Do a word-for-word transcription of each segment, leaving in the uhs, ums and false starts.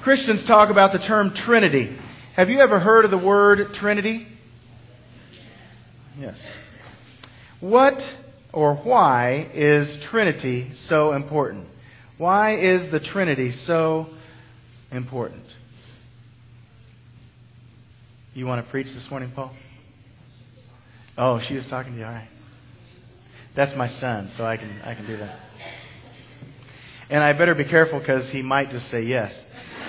Christians talk about the term Trinity. Have you ever heard of the word Trinity? Yes. What or why is Trinity so important? Why is the Trinity so important? You want to preach this morning, Paul? Oh, she was talking to you. All right. That's my son, so I can I can do that. And I better be careful because he might just say yes.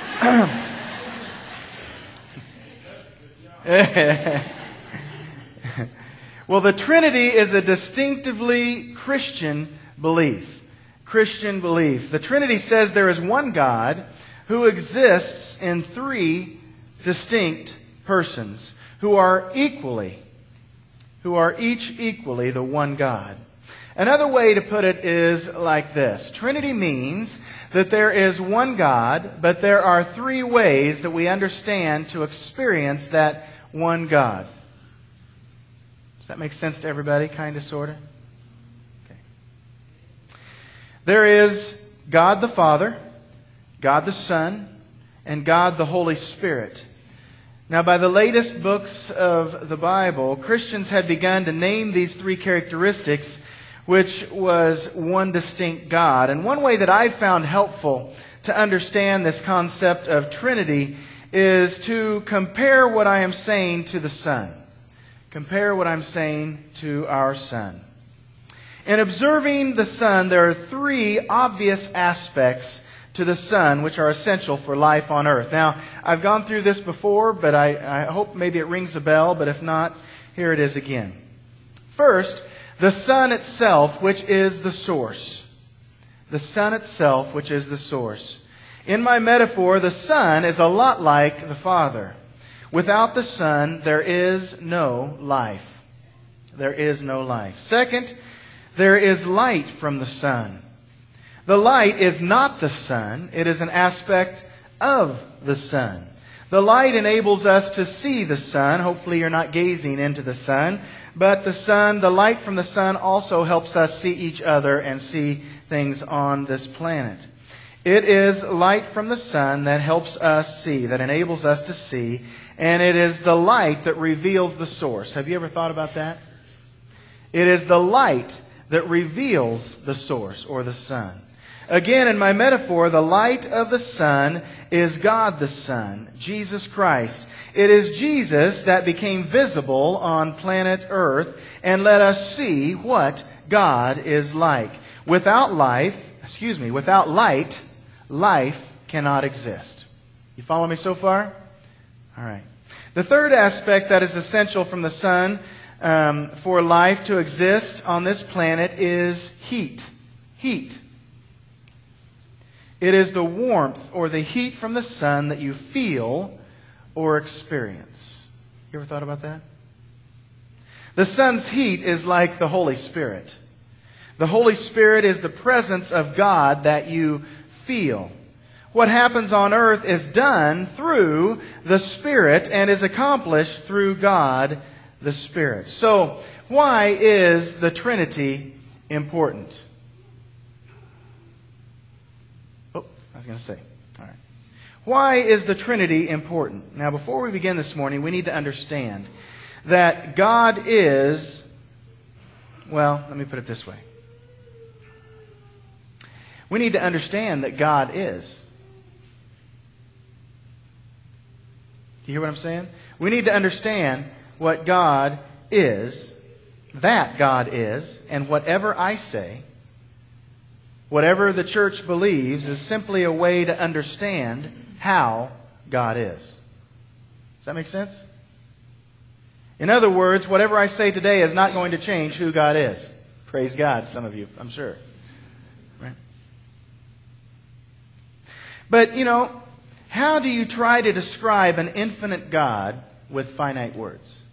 Well, the Trinity is a distinctively Christian belief. Christian belief. The Trinity says there is one God who exists in three distinct persons who are equally, who are each equally the one God. Another way to put it is like this. Trinity means that there is one God, but there are three ways that we understand to experience that one God. Does that make sense to everybody? Kind of, sort of? Okay. There is God the Father, God the Son, and God the Holy Spirit. Now, by the latest books of the Bible, Christians had begun to name these three characteristics, which was one distinct God. And one way that I've found helpful to understand this concept of Trinity is to compare what I am saying to the Son. Compare what I'm saying to our Son. In observing the Son, there are three obvious aspects to the Son which are essential for life on earth. Now, I've gone through this before, but I, I hope maybe it rings a bell, but if not, here it is again. First, the Son itself, which is the source. The Son itself, which is the source. In my metaphor, the Son is a lot like the Father. Without the Son, there is no life. There is no life. Second, there is light from the Son. The light is not the Son. It is an aspect of the Son. The light enables us to see the sun. Hopefully you're not gazing into the sun. But the sun, the light from the sun also helps us see each other and see things on this planet. It is light from the sun that helps us see, that enables us to see. And it is the light that reveals the source. Have you ever thought about that? It is the light that reveals the source or the sun. Again, in my metaphor, the light of the sun is God the Son, Jesus Christ. It is Jesus that became visible on planet Earth and let us see what God is like. Without life, excuse me, without light, life cannot exist. You follow me so far? All right. The third aspect that is essential from the sun um, for life to exist on this planet is heat. Heat. It is the warmth or the heat from the sun that you feel or experience. You ever thought about that? The sun's heat is like the Holy Spirit. The Holy Spirit is the presence of God that you feel. What happens on earth is done through the Spirit and is accomplished through God the Spirit. So, why is the Trinity important? Oh, I was going to say. All right. Why is the Trinity important? Now, before we begin this morning, we need to understand that God is, well, let me put it this way. We need to understand that God is. Do you hear what I'm saying? We need to understand what God is, that God is, and whatever I say, whatever the church believes, is simply a way to understand how God is. Does that make sense? In other words, whatever I say today is not going to change who God is. Praise God, some of you, I'm sure. Right? But, you know, how do you try to describe an infinite God with finite words?